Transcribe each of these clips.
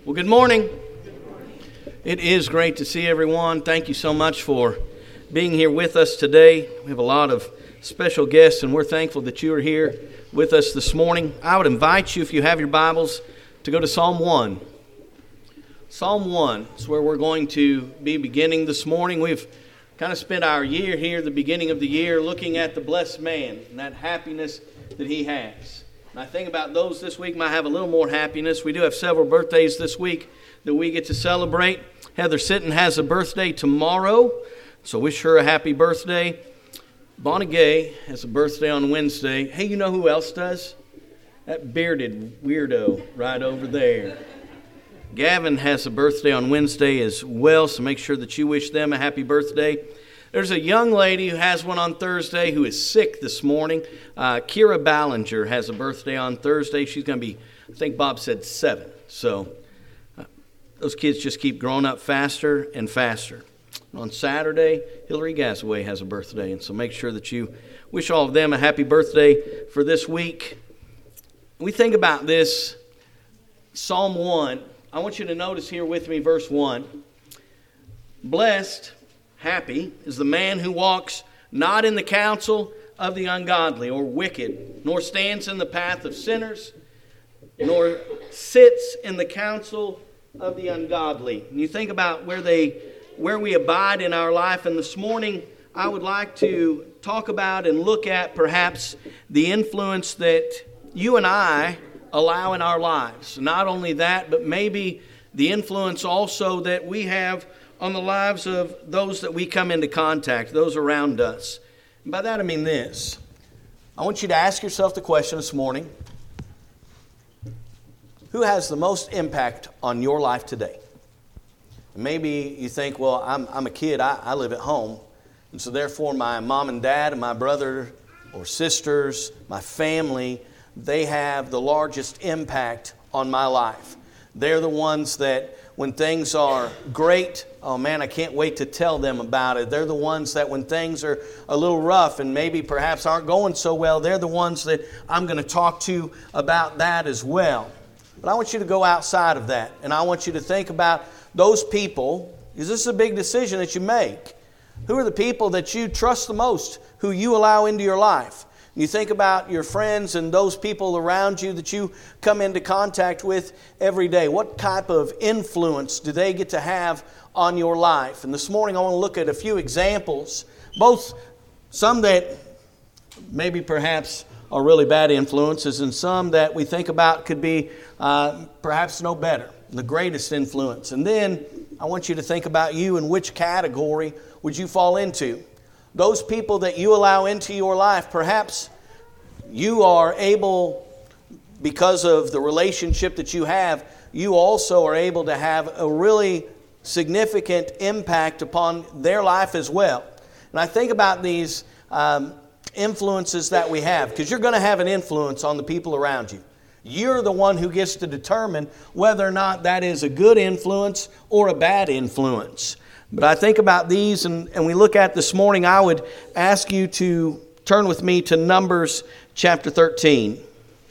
Well, good morning. It is great to see everyone. Thank you so much for being here with us today. We have a lot of special guests, and we're thankful that you are here with us this morning. I would invite you, if you have your Bibles, to go to Psalm 1. Psalm 1 is where we're going to be beginning this morning. We've kind of spent our year here, the beginning of the year, looking at the blessed man and that happiness that he has. And I think about those this week might have a little more happiness. We do have several birthdays this week that we get to celebrate. Heather Sitton has a birthday tomorrow, so wish her a happy birthday. Bonnie Gay has a birthday on Wednesday. Hey, you know who else does? That bearded weirdo right over there. Gavin has a birthday on Wednesday as well, so make sure that you wish them a happy birthday. There's a young lady who has one on Thursday who is sick this morning. Kira Ballinger has a birthday on Thursday. She's going to be, I think Bob said 7. So those kids just keep growing up faster and faster. On Saturday, Hillary Gasaway has a birthday, and so make sure that you wish all of them a happy birthday for this week. We think about this, Psalm 1. I want you to notice here with me verse 1. Blessed, happy, is the man who walks not in the counsel of the ungodly or wicked, nor stands in the path of sinners, nor sits in the counsel of the ungodly. And you think about where we abide in our life, and this morning I would like to talk about and look at perhaps the influence that you and I allow in our lives. Not only that, but maybe the influence also that we have on the lives of those that we come into contact, those around us. And by that I mean this. I want you to ask yourself the question this morning: who has the most impact on your life today? Maybe you think, well, I'm a kid, I live at home, and so therefore my mom and dad and my brother or sisters, my family, they have the largest impact on my life. They're the ones that when things are great, oh man, I can't wait to tell them about it. They're the ones that when things are a little rough and maybe perhaps aren't going so well, they're the ones that I'm going to talk to about that as well. But I want you to go outside of that, and I want you to think about those people, because this is a big decision that you make. Who are the people that you trust the most, who you allow into your life? You think about your friends and those people around you that you come into contact with every day. What type of influence do they get to have on your life? And this morning I want to look at a few examples, both some that maybe perhaps are really bad influences and some that we think about could be perhaps no better, the greatest influence. And then I want you to think about you and which category would you fall into. Those people that you allow into your life, perhaps you are able, because of the relationship that you have, you also are able to have a really significant impact upon their life as well. And I think about these influences that we have, because you're going to have an influence on the people around you. You're the one who gets to determine whether or not that is a good influence or a bad influence. But I think about these, and we look at this morning, I would ask you to turn with me to Numbers chapter 13.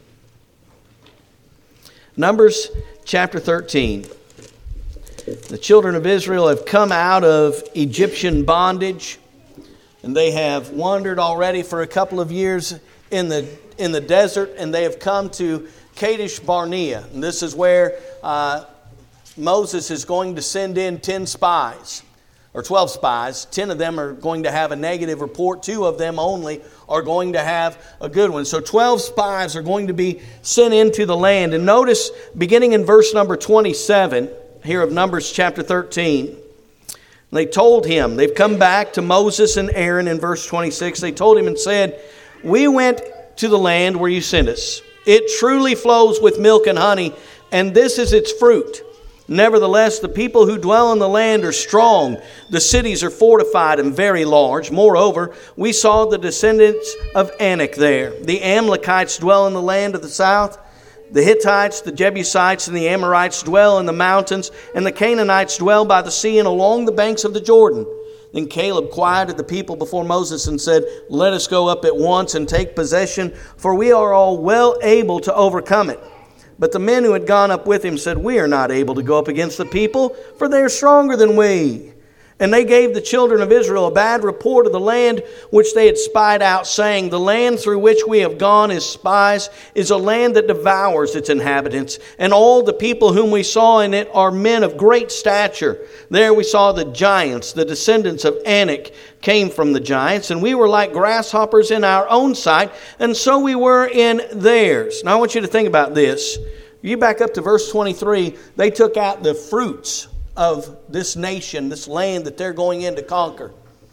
Numbers chapter 13. The children of Israel have come out of Egyptian bondage, and they have wandered already for a couple of years in the desert, and they have come to Kadesh Barnea. And this is where Moses is going to send in 10 spies. Or 12 spies. 10 of them are going to have a negative report. 2 of them only are going to have a good one. So 12 spies are going to be sent into the land. And notice, beginning in verse number 27, here of Numbers chapter 13, they told him, they've come back to Moses and Aaron in verse 26. They told him and said, "We went to the land where you sent us. It truly flows with milk and honey, and this is its fruit. Nevertheless, the people who dwell in the land are strong. The cities are fortified and very large. Moreover, we saw the descendants of Anak there. The Amalekites dwell in the land of the south. The Hittites, the Jebusites, and the Amorites dwell in the mountains, and the Canaanites dwell by the sea and along the banks of the Jordan." Then Caleb quieted the people before Moses and said, "Let us go up at once and take possession, for we are all well able to overcome it." But the men who had gone up with him said, "We are not able to go up against the people, for they are stronger than we." And they gave the children of Israel a bad report of the land which they had spied out, saying, "The land through which we have gone as spies is a land that devours its inhabitants, and all the people whom we saw in it are men of great stature. There we saw the giants, the descendants of Anak came from the giants, and we were like grasshoppers in our own sight, and so we were in theirs." Now I want you to think about this. You back up to verse 23, they took out the fruits of this nation, this land that they're going in to conquer.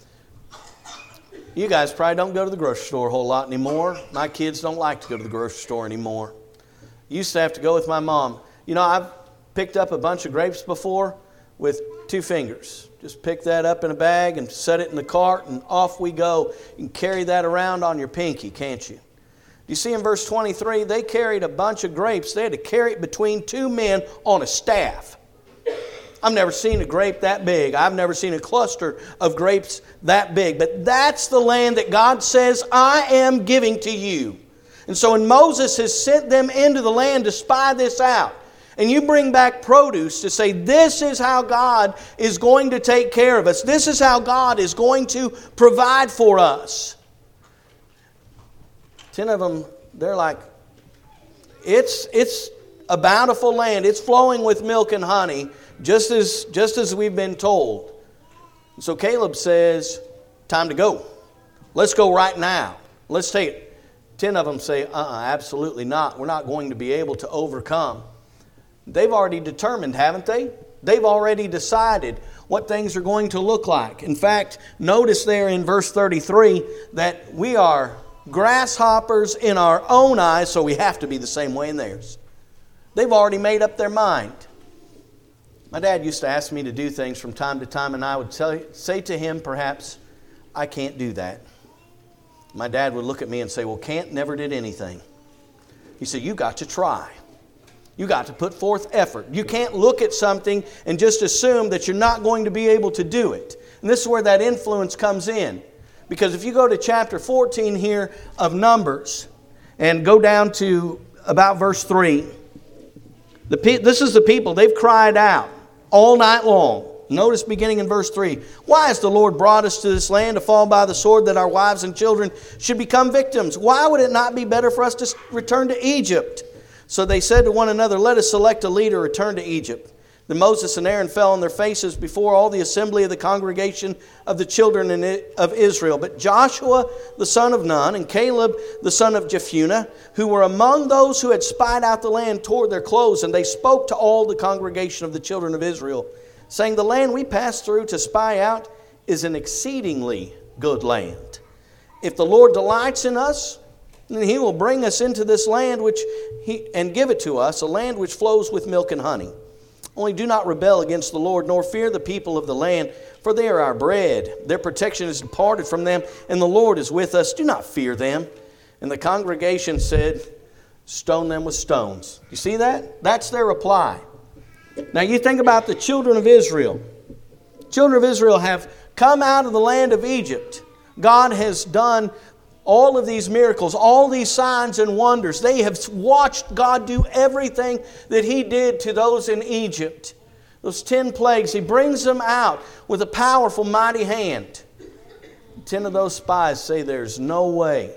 You guys probably don't go to the grocery store a whole lot anymore. My kids don't like to go to the grocery store anymore. Used to have to go with my mom. You know, I've picked up a bunch of grapes before with 2 fingers. Just pick that up in a bag and set it in the cart and off we go. You can carry that around on your pinky, can't you? You see in verse 23, they carried a bunch of grapes. They had to carry it between 2 men on a staff. I've never seen a grape that big. I've never seen a cluster of grapes that big. But that's the land that God says, "I am giving to you." And so when Moses has sent them into the land to spy this out, and you bring back produce to say, this is how God is going to take care of us. This is how God is going to provide for us. 10 of them, they're like, it's a bountiful land. It's flowing with milk and honey. Just as we've been told. So Caleb says, time to go. Let's go right now. Let's take it. 10 of them say, absolutely not. We're not going to be able to overcome. They've already determined, haven't they? They've already decided what things are going to look like. In fact, notice there in verse 33 that we are grasshoppers in our own eyes, so we have to be the same way in theirs. They've already made up their mind. My dad used to ask me to do things from time to time, and I would say to him, perhaps, "I can't do that." My dad would look at me and say, "Well, can't never did anything." He said, "You got to try. You got to put forth effort. You can't look at something and just assume that you're not going to be able to do it." And this is where that influence comes in. Because if you go to chapter 14 here of Numbers and go down to about verse 3, this is the people. They've cried out all night long. Notice beginning in verse 3. "Why has the Lord brought us to this land to fall by the sword, that our wives and children should become victims? Why would it not be better for us to return to Egypt?" So they said to one another, "Let us select a leader, return to Egypt." Then Moses and Aaron fell on their faces before all the assembly of the congregation of the children of Israel. But Joshua the son of Nun and Caleb the son of Jephunneh, who were among those who had spied out the land, tore their clothes, and they spoke to all the congregation of the children of Israel, saying, "The land we passed through to spy out is an exceedingly good land. If the Lord delights in us, then He will bring us into this land and give it to us, a land which flows with milk and honey. Only do not rebel against the Lord, nor fear the people of the land, for they are our bread. Their protection is departed from them, and the Lord is with us. Do not fear them." And the congregation said, "Stone them with stones." You see that? That's their reply. Now you think about the children of Israel. Children of Israel have come out of the land of Egypt. God has done all of these miracles, all these signs and wonders. They have watched God do everything that He did to those in Egypt. Those 10 plagues, He brings them out with a powerful, mighty hand. 10 of those spies say there's no way.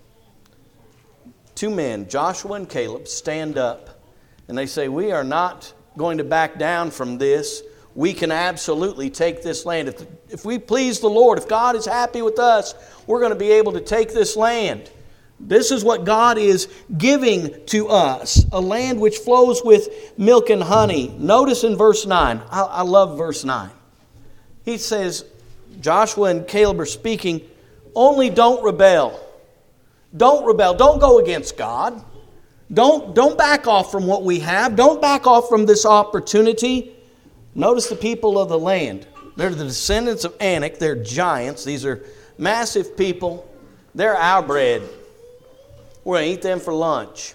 2 men, Joshua and Caleb, stand up and they say, "We are not going to back down from this. We can absolutely take this land. If we please the Lord, if God is happy with us, we're going to be able to take this land." This is what God is giving to us, a land which flows with milk and honey. Notice in verse 9, I love verse 9. He says, Joshua and Caleb are speaking, "Only don't rebel. Don't rebel. Don't go against God. Don't back off from what we have. Don't back off from this opportunity." Notice the people of the land. They're the descendants of Anak. They're giants. These are massive people. They're our bread. We're going to eat them for lunch.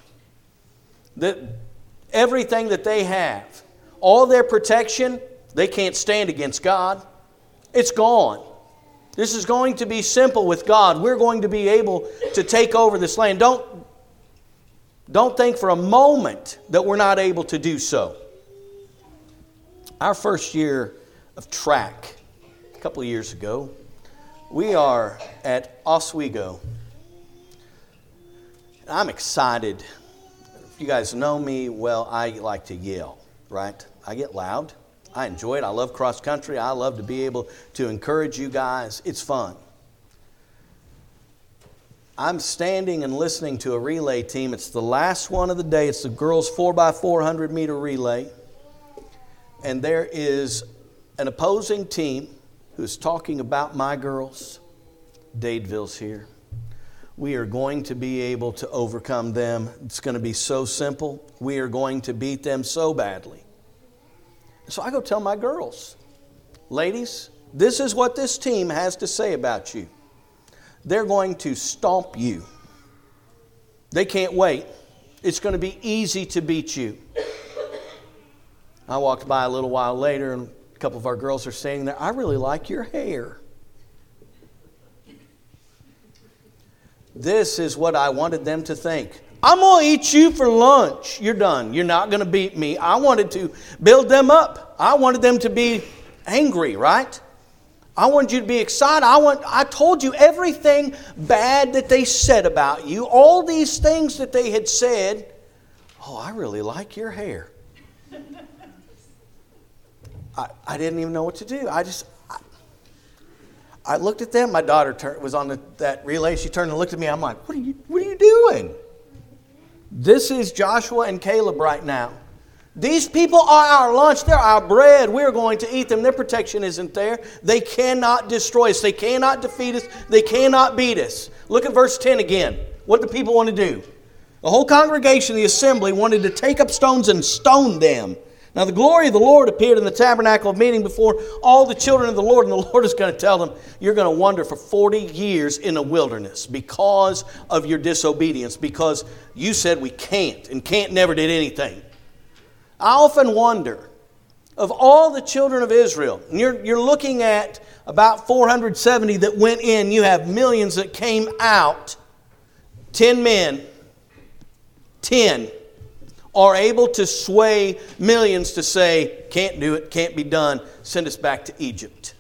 Everything that they have, all their protection, they can't stand against God. It's gone. This is going to be simple with God. We're going to be able to take over this land. Don't think for a moment that we're not able to do so. Our first year of track, a couple of years ago, we are at Oswego. I'm excited. If you guys know me, well, I like to yell, right? I get loud. I enjoy it. I love cross country. I love to be able to encourage you guys. It's fun. I'm standing and listening to a relay team. It's the last one of the day. It's the girls 4x400 meter relay. And there is an opposing team who's talking about my girls. Dadeville's here. We are going to be able to overcome them. It's going to be so simple. We are going to beat them so badly. So I go tell my girls, ladies, this is what this team has to say about you. They're going to stomp you. They can't wait. It's going to be easy to beat you. I walked by a little while later and a couple of our girls are standing there. I really like your hair. This is what I wanted them to think. I'm going to eat you for lunch. You're done. You're not going to beat me. I wanted to build them up. I wanted them to be angry, right? I wanted you to be excited. I told you everything bad that they said about you. All these things that they had said. Oh, I really like your hair. I didn't even know what to do. I looked at them. My daughter was on that relay. She turned and looked at me. I'm like, what are you doing? This is Joshua and Caleb right now. These people are our lunch. They're our bread. We're going to eat them. Their protection isn't there. They cannot destroy us. They cannot defeat us. They cannot beat us. Look at verse 10 again. What do people want to do? The whole congregation, the assembly, wanted to take up stones and stone them. Now the glory of the Lord appeared in the tabernacle of meeting before all the children of the Lord. And the Lord is going to tell them, you're going to wander for 40 years in the wilderness because of your disobedience. Because you said we can't, and can't never did anything. I often wonder, of all the children of Israel, and you're looking at about 470 that went in, you have millions that came out, 10 men, 10 are able to sway millions to say, can't do it, can't be done, send us back to Egypt.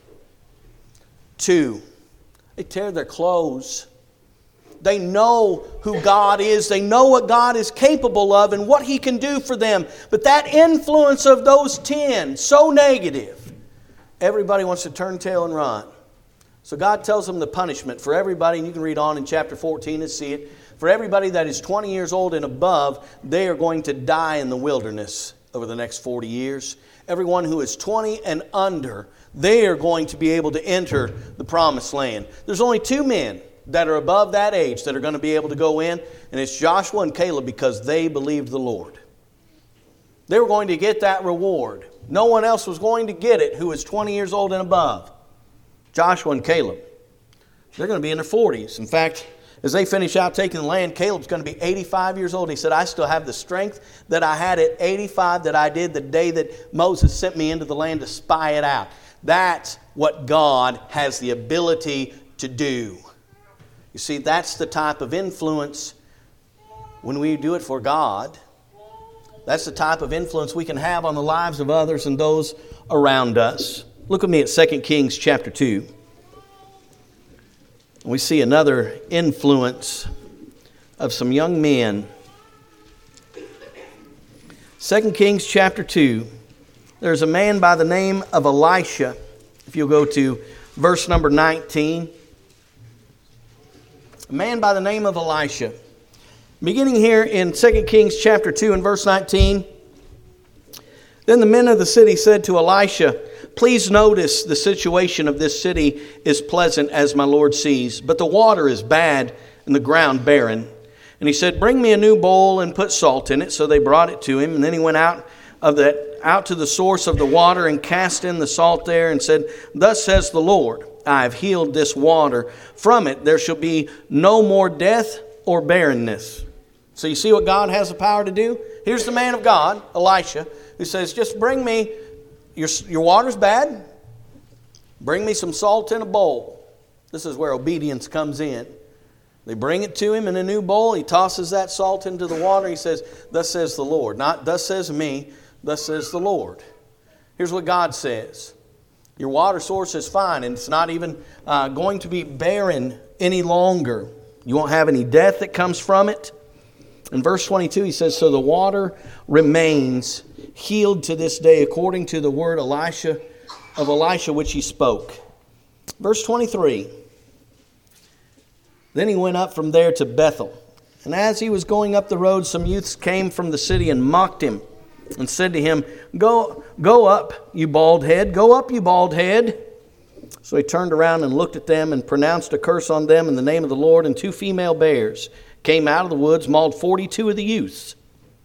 2, they tear their clothes. They know who God is. They know what God is capable of and what He can do for them. But that influence of those 10, so negative, everybody wants to turn tail and run. So God tells them the punishment for everybody, and you can read on in chapter 14 and see it. For everybody that is 20 years old and above, they are going to die in the wilderness over the next 40 years. Everyone who is 20 and under, they are going to be able to enter the promised land. There's only 2 men that are above that age that are going to be able to go in, and it's Joshua and Caleb because they believed the Lord. They were going to get that reward. No one else was going to get it who was 20 years old and above. Joshua and Caleb. They're going to be in their 40s. In fact, as they finish out taking the land, Caleb's going to be 85 years old. He said, I still have the strength that I had at 85 that I did the day that Moses sent me into the land to spy it out. That's what God has the ability to do. You see, that's the type of influence when we do it for God. That's the type of influence we can have on the lives of others and those around us. Look with me at 2 Kings chapter 2. We see another influence of some young men. 2 Kings chapter 2. There's a man by the name of Elisha. If you'll go to verse number 19. A man by the name of Elisha. Beginning here in 2 Kings chapter 2 and verse 19. Then the men of the city said to Elisha, please notice the situation of this city is pleasant as my Lord sees, but the water is bad and the ground barren. And he said, bring me a new bowl and put salt in it. So they brought it to him. And then he went out to the source of the water and cast in the salt there and said, thus says the Lord, I have healed this water. From it there shall be no more death or barrenness. So you see what God has the power to do? Here's the man of God, Elisha, who says, just bring me, your water's bad. Bring me some salt in a bowl. This is where obedience comes in. They bring it to him in a new bowl. He tosses that salt into the water. He says, thus says the Lord. Not thus says me, thus says the Lord. Here's what God says. Your water source is fine, and it's not even going to be barren any longer. You won't have any death that comes from it. In verse 22, he says, so the water remains healed to this day according to the word of Elisha which he spoke. Verse 23. Then he went up from there to Bethel. And as he was going up the road, some youths came from the city and mocked him and said to him, Go up, you bald head. Go up, you bald head. So he turned around and looked at them and pronounced a curse on them in the name of the Lord. And 2 female bears came out of the woods, mauled 42 of the youths.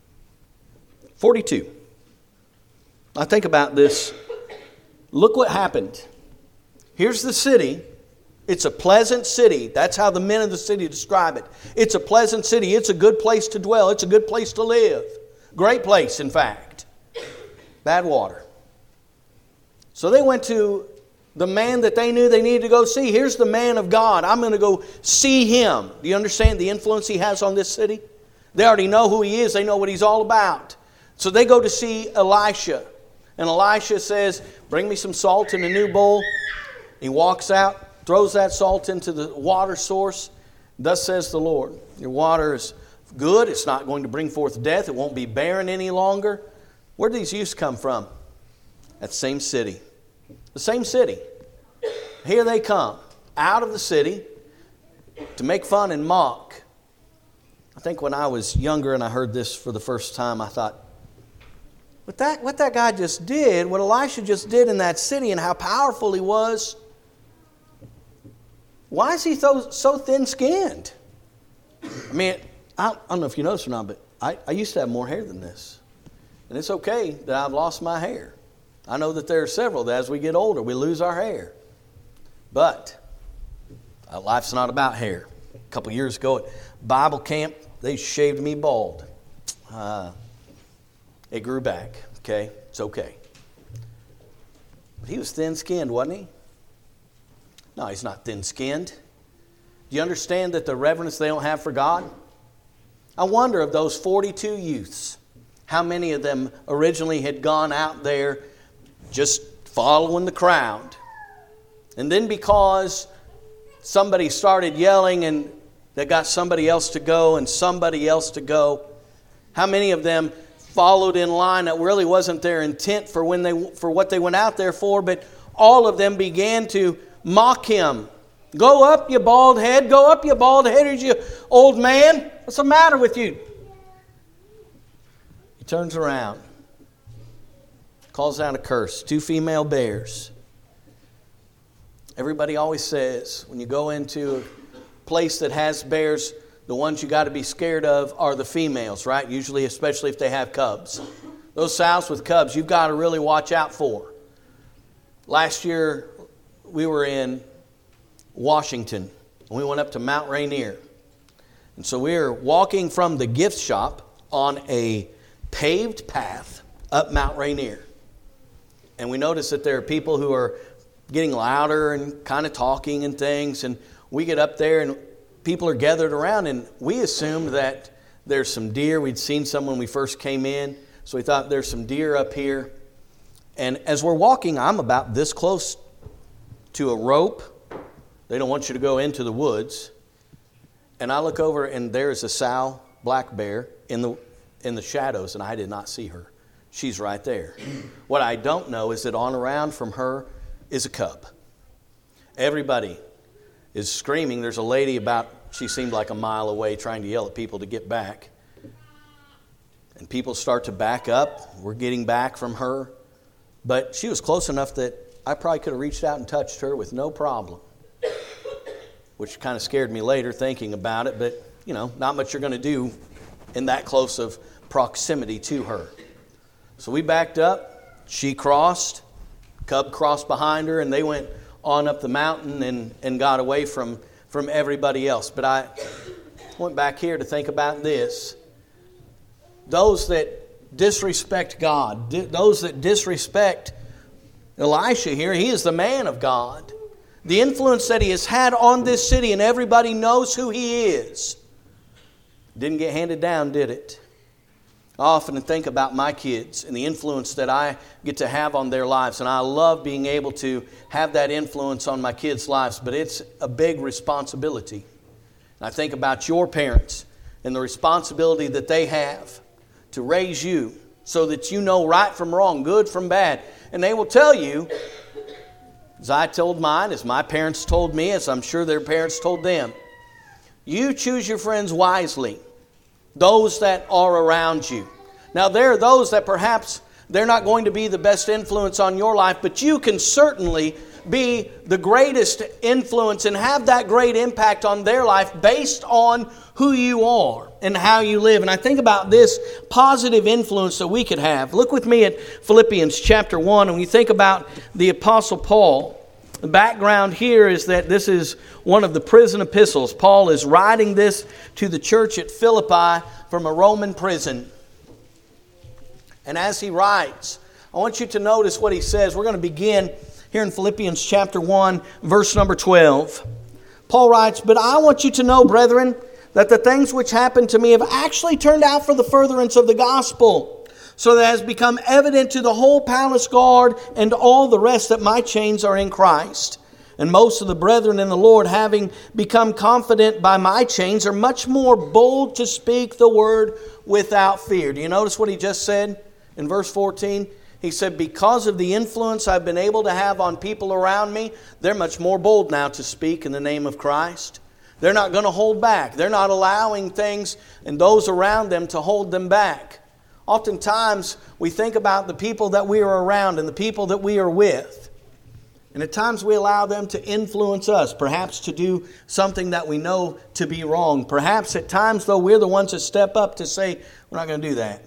42. Now think about this. Look what happened. Here's the city. It's a pleasant city. That's how the men of the city describe it. It's a pleasant city. It's a good place to dwell. It's a good place to live. Great place, in fact. Bad water. So they went to the man that they knew they needed to go see. Here's the man of God. I'm going to go see him. Do you understand the influence he has on this city? They already know who he is. They know what he's all about. So they go to see Elisha. And Elisha says, bring me some salt in a new bowl. He walks out. Throws that salt into the water source. Thus says the Lord, your water is good. It's not going to bring forth death. It won't be barren any longer. Where do these youths come from? That same city. The same city. Here they come out of the city to make fun and mock. I think when I was younger and I heard this for the first time, I thought, what that guy just did, what Elisha just did in that city and how powerful he was, why is he so thin-skinned? I mean, I don't know if you noticed or not, but I used to have more hair than this. And it's okay that I've lost my hair. I know that there are several that as we get older, we lose our hair. But life's not about hair. A couple years ago at Bible camp, they shaved me bald. It grew back, okay? It's okay. But he was thin-skinned, wasn't he? No, he's not thin-skinned. Do you understand that the reverence they don't have for God? I wonder of those 42 youths, how many of them originally had gone out there just following the crowd. And then because somebody started yelling and they got somebody else to go and somebody else to go, how many of them followed in line that really wasn't their intent for what they went out there for, but all of them began to mock him. Go up, you bald head. Go up, you bald head, you old man. What's the matter with you? He turns around, calls out a curse. 2 female bears. Everybody always says when you go into a place that has bears, the ones you got to be scared of are the females, right? Usually, especially if they have cubs. Those sows with cubs, you've got to really watch out for. Last year, we were in Washington, and we went up to Mount Rainier. And so we were walking from the gift shop on a paved path up Mount Rainier. And we noticed that there are people who are getting louder and kind of talking and things. And we get up there and people are gathered around, and we assumed that there's some deer. We'd seen some when we first came in, so we thought there's some deer up here. And as we're walking, I'm about this close to a rope. They don't want you to go into the woods. And I look over, and there's a sow black bear in the shadows, and I did not see her. She's right there. What I don't know is that on around from her is a cub. Everybody is screaming. There's a lady she seemed like a mile away trying to yell at people to get back. And people start to back up. We're getting back from her. But she was close enough that I probably could have reached out and touched her with no problem. Which kind of scared me later thinking about it. But, not much you're going to do in that close of proximity to her. So we backed up. She crossed. Cub crossed behind her, and they went on up the mountain and got away from everybody else. But I went back here to think about this. Those that disrespect God, those that disrespect Elisha here, he is the man of God. the influence that he has had on this city, and everybody knows who he is. Didn't get handed down, did it? I often think about my kids and the influence that I get to have on their lives. And I love being able to have that influence on my kids' lives. But it's a big responsibility. And I think about your parents and the responsibility that they have to raise you so that you know right from wrong, good from bad. And they will tell you, as I told mine, as my parents told me, as I'm sure their parents told them, you choose your friends wisely. Those that are around you. Now, there are those that perhaps they're not going to be the best influence on your life, but you can certainly be the greatest influence and have that great impact on their life based on who you are and how you live. And I think about this positive influence that we could have. Look with me at Philippians chapter 1, and when you think about the Apostle Paul, the background here is that this is one of the prison epistles. Paul is writing this to the church at Philippi from a Roman prison. And as he writes, I want you to notice what he says. We're going to begin here in Philippians chapter 1, verse number 12. Paul writes, "But I want you to know, brethren, that the things which happened to me have actually turned out for the furtherance of the gospel, so that it has become evident to the whole palace guard and all the rest that my chains are in Christ. And most of the brethren in the Lord, having become confident by my chains, are much more bold to speak the word without fear." Do you notice what he just said in verse 14? He said, because of the influence I've been able to have on people around me, they're much more bold now to speak in the name of Christ. They're not going to hold back. They're not allowing things and those around them to hold them back. Oftentimes, we think about the people that we are around and the people that we are with. And at times we allow them to influence us, perhaps to do something that we know to be wrong. Perhaps at times, though, we're the ones that step up to say, we're not going to do that.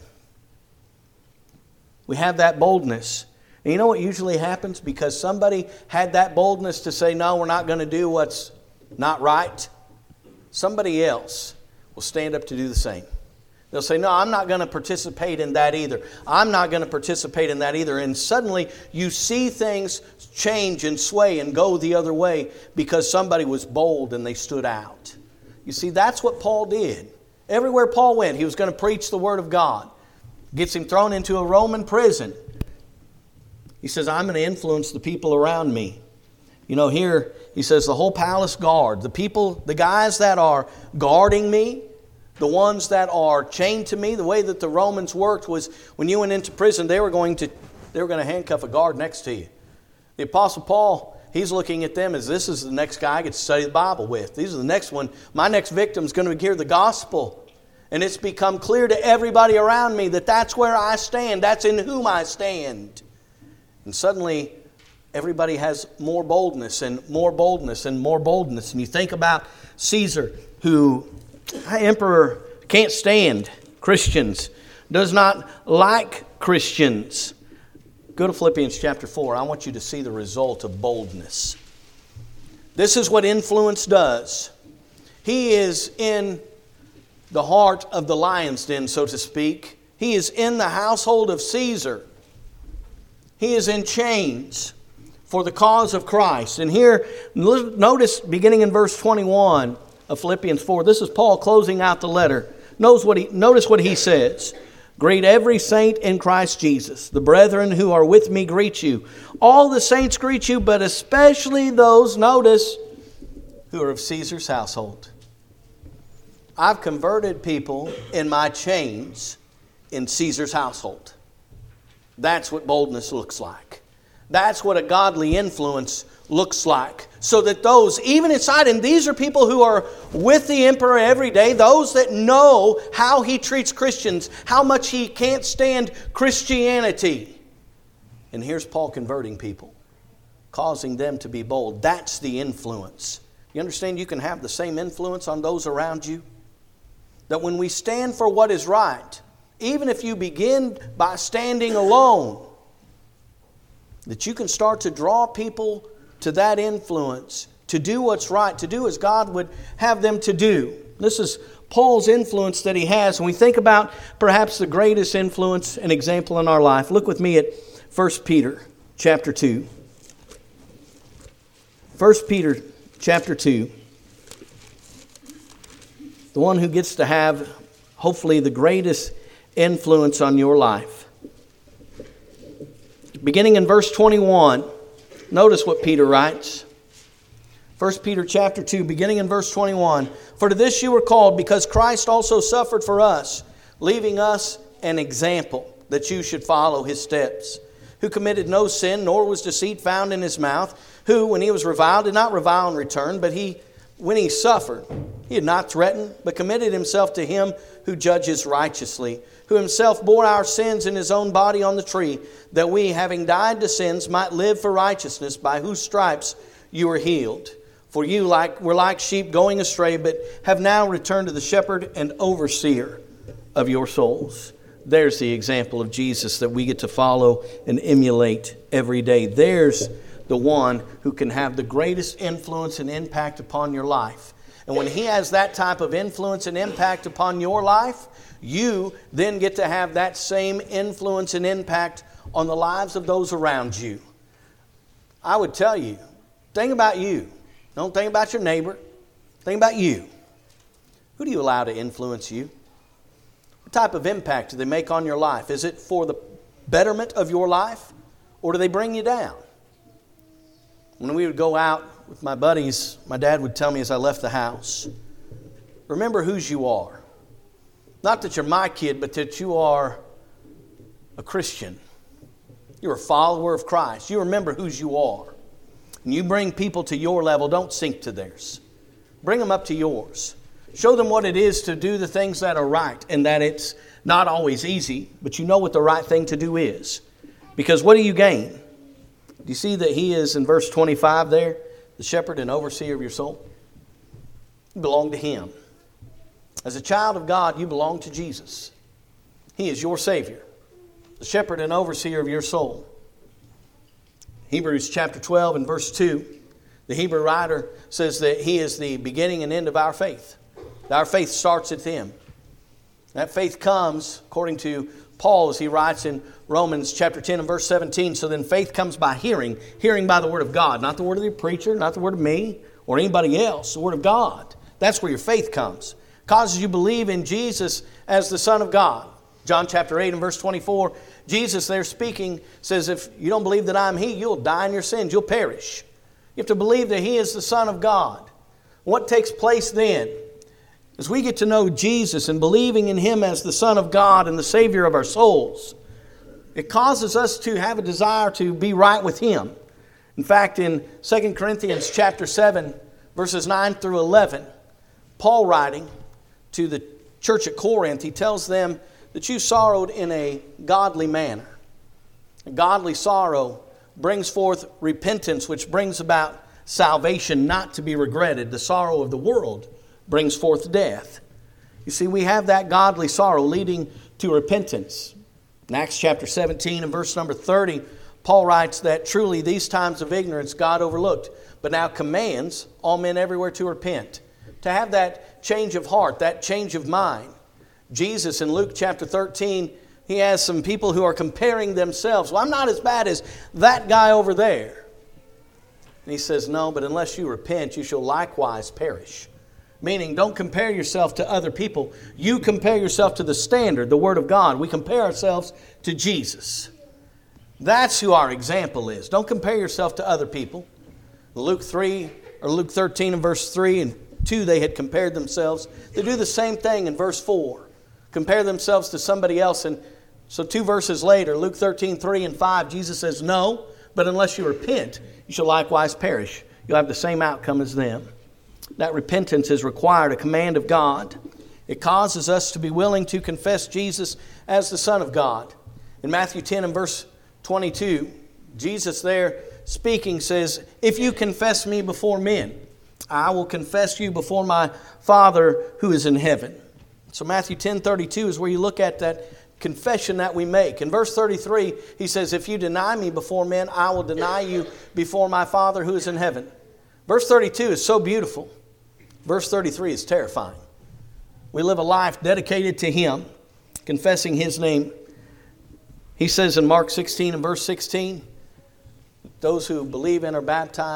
We have that boldness. And you know what usually happens? Because somebody had that boldness to say, no, we're not going to do what's not right, somebody else will stand up to do the same. They'll say, no, I'm not going to participate in that either. I'm not going to participate in that either. And suddenly you see things change and sway and go the other way because somebody was bold and they stood out. You see, that's what Paul did. Everywhere Paul went, he was going to preach the Word of God. Gets him thrown into a Roman prison. He says, I'm going to influence the people around me. You know, here he says the whole palace guard, the people, the guys that are guarding me, the ones that are chained to me. The way that the Romans worked was when you went into prison, they were going to handcuff a guard next to you. The Apostle Paul, he's looking at them as this is the next guy I get to study the Bible with. These are the next one. My next victim is going to hear the gospel. And it's become clear to everybody around me that that's where I stand. That's in whom I stand. And suddenly, everybody has more boldness and more boldness and more boldness. And you think about Caesar, who, emperor, can't stand Christians, does not like Christians. Go to Philippians chapter 4. I want you to see the result of boldness. This is what influence does. He is in the heart of the lion's den, so to speak. He is in the household of Caesar. He is in chains for the cause of Christ. And here, notice beginning in verse 21 of Philippians 4, this is Paul closing out the letter. Notice what he says. Greet every saint in Christ Jesus. The brethren who are with me greet you. All the saints greet you, but especially those, notice, who are of Caesar's household. I've converted people in my chains in Caesar's household. That's what boldness looks like. That's what a godly influence looks like. So that those, even inside, and these are people who are with the emperor every day, those that know how he treats Christians, how much he can't stand Christianity. And here's Paul converting people, causing them to be bold. That's the influence. You understand you can have the same influence on those around you? That when we stand for what is right, even if you begin by standing alone, that you can start to draw people to that influence, to do what's right, to do as God would have them to do. This is Paul's influence that he has. When we think about perhaps the greatest influence and example in our life, look with me at 1 Peter chapter 2. 1 Peter chapter 2, the one who gets to have, hopefully, the greatest influence on your life. Beginning in verse 21, notice what Peter writes. 1 Peter chapter 2, beginning in verse 21. For to this you were called, because Christ also suffered for us, leaving us an example, that you should follow his steps, who committed no sin, nor was deceit found in his mouth, who, when he was reviled, did not revile in return, but when he suffered, he had not threatened, but committed himself to him who judges righteously, who himself bore our sins in his own body on the tree, that we, having died to sins, might live for righteousness, by whose stripes you were healed. For you were like sheep going astray, but have now returned to the shepherd and overseer of your souls. There's the example of Jesus that we get to follow and emulate every day. There's the one who can have the greatest influence and impact upon your life. And when he has that type of influence and impact upon your life, you then get to have that same influence and impact on the lives of those around you. I would tell you, think about you. Don't think about your neighbor. Think about you. Who do you allow to influence you? What type of impact do they make on your life? Is it for the betterment of your life, or do they bring you down? When we would go out with my buddies, my dad would tell me as I left the house, remember whose you are. Not that you're my kid, but that you are a Christian. You're a follower of Christ. You remember whose you are. And you bring people to your level, don't sink to theirs. Bring them up to yours. Show them what it is to do the things that are right, and that it's not always easy, but you know what the right thing to do is. Because what do you gain? Do you see that he is in verse 25 there, the shepherd and overseer of your soul? You belong to him. As a child of God, you belong to Jesus. He is your Savior, the shepherd and overseer of your soul. Hebrews chapter 12 and verse 2, the Hebrew writer says that he is the beginning and end of our faith. Our faith starts at him. That faith comes, according to Paul, as he writes in Romans chapter 10 and verse 17, so then faith comes by hearing, hearing by the word of God, not the word of the preacher, not the word of me or anybody else, the word of God. That's where your faith comes. It causes you to believe in Jesus as the Son of God. John chapter 8 and verse 24, Jesus there speaking says, if you don't believe that I'm He, you'll die in your sins, you'll perish. You have to believe that He is the Son of God. What takes place then? As we get to know Jesus and believing in Him as the Son of God and the Savior of our souls, it causes us to have a desire to be right with Him. In fact, in 2 Corinthians chapter 7, verses 9 through 11, Paul writing to the church at Corinth, he tells them that you sorrowed in a godly manner. A godly sorrow brings forth repentance, which brings about salvation not to be regretted. The sorrow of the world brings forth death. You see, we have that godly sorrow leading to repentance. In Acts chapter 17 and verse number 30, Paul writes that truly these times of ignorance God overlooked, but now commands all men everywhere to repent. To have that change of heart, that change of mind. Jesus in Luke chapter 13, he has some people who are comparing themselves. Well, I'm not as bad as that guy over there. And he says, no, but unless you repent, you shall likewise perish. Meaning, don't compare yourself to other people. You compare yourself to the standard, the Word of God. We compare ourselves to Jesus. That's who our example is. Don't compare yourself to other people. Luke 13 and verse 3 and 2, they had compared themselves. They do the same thing in verse 4. Compare themselves to somebody else. And so 2 verses later, Luke 13, 3 and 5, Jesus says, no, but unless you repent, you shall likewise perish. You'll have the same outcome as them. That repentance is required, a command of God. It causes us to be willing to confess Jesus as the Son of God. In Matthew 10 and verse 22, Jesus there speaking says, if you confess me before men, I will confess you before my Father who is in heaven. So Matthew 10:32 is where you look at that confession that we make. In verse 33, he says, if you deny me before men, I will deny you before my Father who is in heaven. Verse 32 is so beautiful. Verse 33 is terrifying. We live a life dedicated to Him, confessing His name. He says in Mark 16 and verse 16, those who believe and are baptized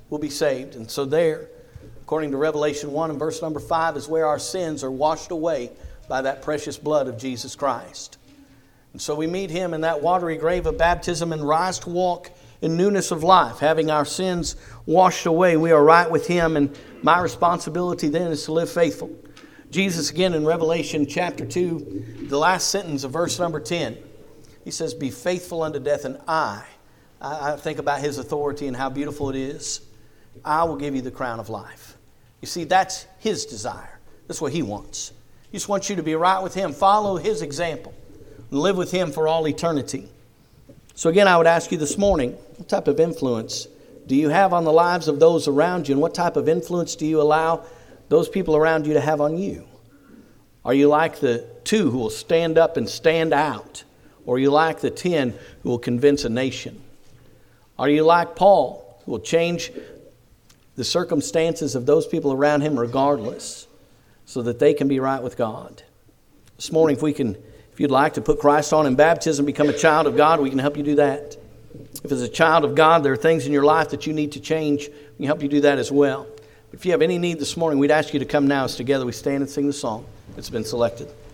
will be saved. And so there, according to Revelation 1 and verse number 5, is where our sins are washed away by that precious blood of Jesus Christ. And so we meet Him in that watery grave of baptism and rise to walk in newness of life, having our sins washed away. We are right with Him, and my responsibility then is to live faithful. Jesus, again in Revelation chapter 2, the last sentence of verse number 10, He says, be faithful unto death, and I think about His authority and how beautiful it is. I will give you the crown of life. You see, that's His desire. That's what He wants. He just wants you to be right with Him. Follow His example and live with Him for all eternity. So again, I would ask you this morning, what type of influence do you have on the lives of those around you? And what type of influence do you allow those people around you to have on you? Are you like the 2 who will stand up and stand out? Or are you like the 10 who will convince a nation? Are you like Paul, who will change the circumstances of those people around him regardless, so that they can be right with God? This morning, if you'd like to put Christ on in baptism, become a child of God, we can help you do that. If as a child of God, there are things in your life that you need to change, we can help you do that as well. But if you have any need this morning, we'd ask you to come now as together we stand and sing the song that's been selected.